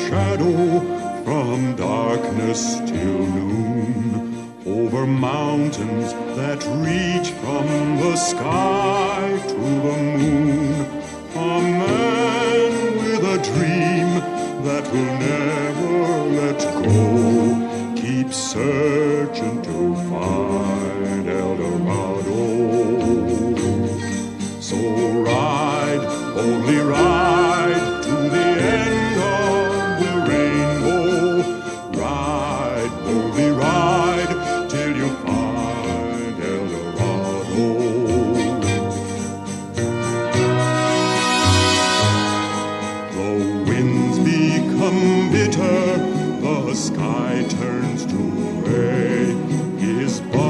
shadow from darkness till noon, over mountains that reach from the sky to the moon. A man with a dream that will never let go keeps searching to find El Dorado. So ride, only ride to the end of the rainbow. Ride, only ride till you find El Dorado. The winds become bitter, the sky turns to gray. His body